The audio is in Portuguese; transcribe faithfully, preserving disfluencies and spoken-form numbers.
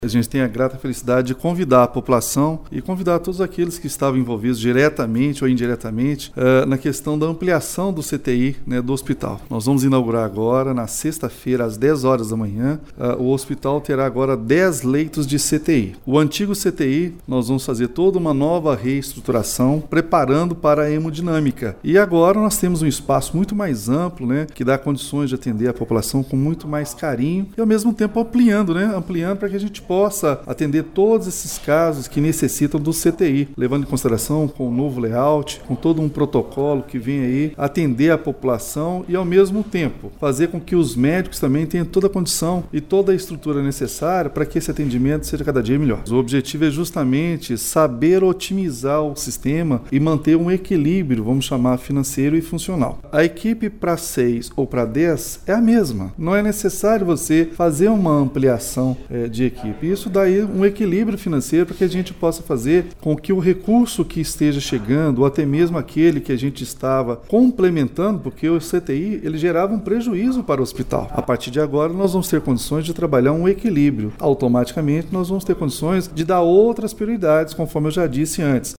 A gente tem a grata felicidade de convidar a população e convidar todos aqueles que estavam envolvidos diretamente ou indiretamente uh, na questão da ampliação do C T I, né, do hospital. Nós vamos inaugurar agora, na sexta-feira, às dez horas da manhã, uh, o hospital terá agora dez leitos de C T I. O antigo C T I, nós vamos fazer toda uma nova reestruturação, preparando para a hemodinâmica. E agora nós temos um espaço muito mais amplo, né, que dá condições de atender a população com muito mais carinho e, ao mesmo tempo, ampliando, né, ampliando para que a gente possa atender todos esses casos que necessitam do C T I, levando em consideração com o novo layout, com todo um protocolo que vem aí atender a população e, ao mesmo tempo, fazer com que os médicos também tenham toda a condição e toda a estrutura necessária para que esse atendimento seja cada dia melhor. O objetivo é justamente saber otimizar o sistema e manter um equilíbrio, vamos chamar, financeiro e funcional. A equipe para seis ou para dez é a mesma. Não é necessário você fazer uma ampliação é, de equipe. Isso dá aí um equilíbrio financeiro para que a gente possa fazer com que o recurso que esteja chegando, ou até mesmo aquele que a gente estava complementando, porque o C T I ele gerava um prejuízo para o hospital. A partir de agora, nós vamos ter condições de trabalhar um equilíbrio. Automaticamente, nós vamos ter condições de dar outras prioridades, conforme eu já disse antes.